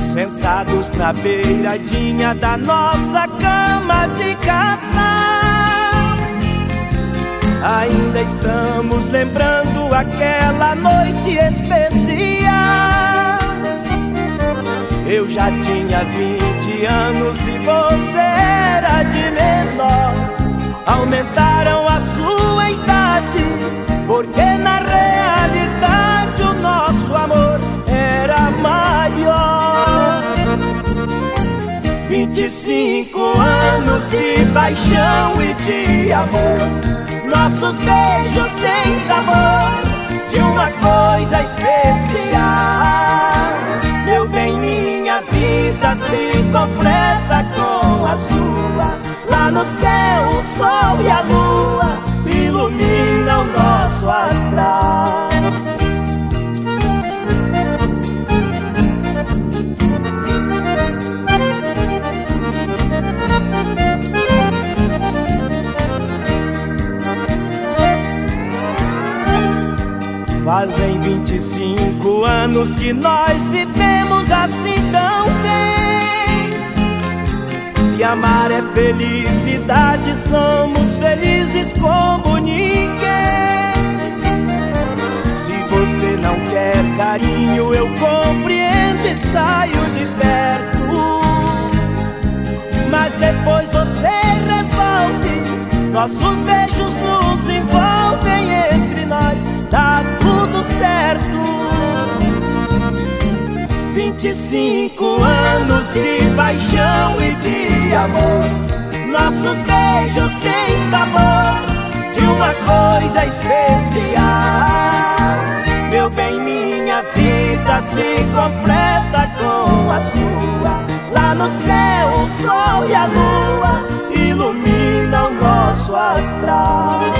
sentados na beiradinha da nossa cama de casal. Ainda estamos lembrando aquela noite especial. Eu já tinha 20 anos e você era de menor. Aumentaram a sua idade, porque na realidade o nosso amor era maior. 25 anos de paixão e de amor. Nossos beijos têm sabor de uma coisa especial. Meu bem, minha vida se completa com a sua. Lá no céu o sol e a lua iluminam nosso astral. Fazem 25 anos que nós vivemos assim tão bem. Se amar é felicidade, somos felizes como ninguém. Se você não quer carinho, eu compreendo e saio de perto. Mas depois você resolve, nossos beijos nos envolvem. Entre nós dá tudo certo. 25 anos de paixão e de amor. Nossos beijos têm sabor de uma coisa especial. Meu bem, minha vida se completa com a sua. Lá no céu o sol e a lua iluminam nosso astral.